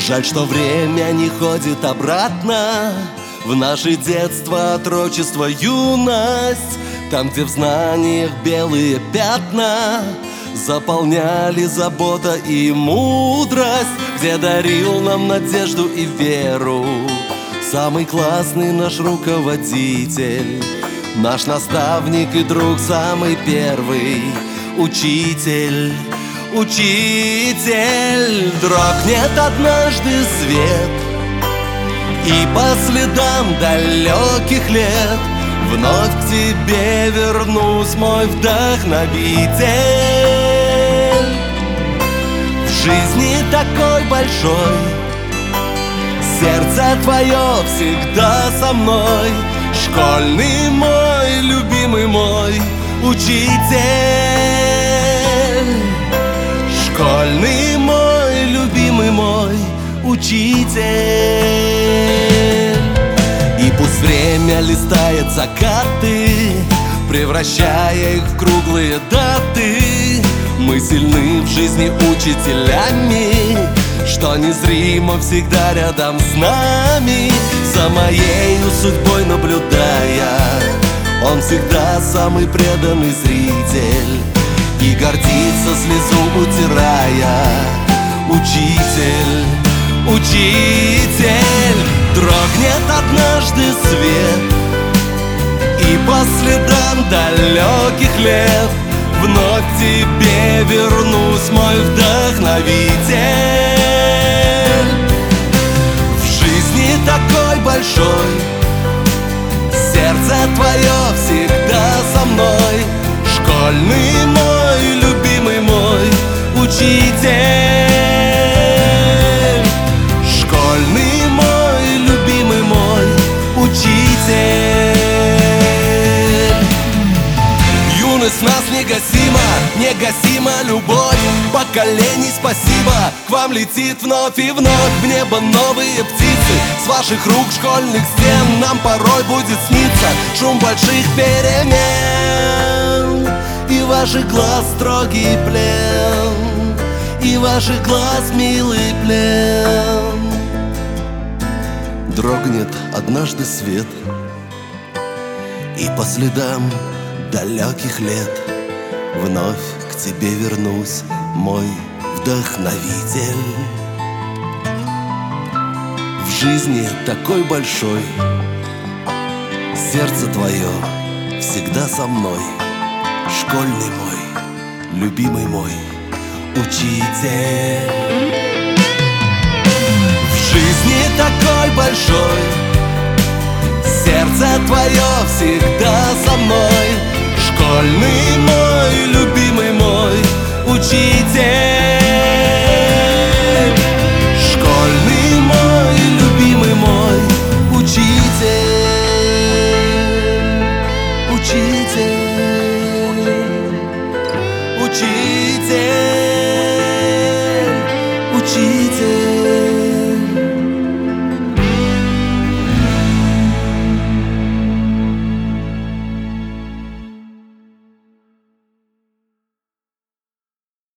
Жаль, что время не ходит обратно в наше детство, отрочество, юность. Там, где в знаниях белые пятна заполняли забота и мудрость, где дарил нам надежду и веру самый классный наш руководитель, наш наставник и друг, самый первый учитель. Учитель, дрогнет однажды свет, и по следам далеких лет вновь к тебе вернусь, мой вдохновитель. В жизни такой большой, сердце твое всегда со мной, школьный мой, любимый мой учитель. Школьный мой, любимый мой учитель. И пусть время листает закаты, превращая их в круглые даты, мы сильны в жизни учителями, что незримо всегда рядом с нами, за моею судьбой наблюдая. Он всегда самый преданный зритель и гордится, слезу утирая. Учитель, учитель, дрогнет однажды свет, и по следам далеких лет вновь к тебе вернусь, мой вдохновитель. В жизни такой большой, сердце твое всегда со мной, школьный мой, любимый мой учитель. Школьный мой, любимый мой учитель. Юность в нас негасима, негасима любовь поколений, спасибо. К вам летит вновь и вновь в небо новые птицы. С ваших рук школьных стен нам порой будет сниться шум больших перемен и ваших глаз строгий плен, и ваших глаз милый плен. Дрогнет однажды свет, и по следам далеких лет вновь к тебе вернусь, мой вдохновитель. В жизни такой большой, сердце твое всегда со мной, школьный мой, любимый мой учитель. В жизни такой большой, сердце твое всегда со мной, школьный мой, любимый мой учитель. Школьный мой, любимый мой учитель. Учитель, учитель, учитель.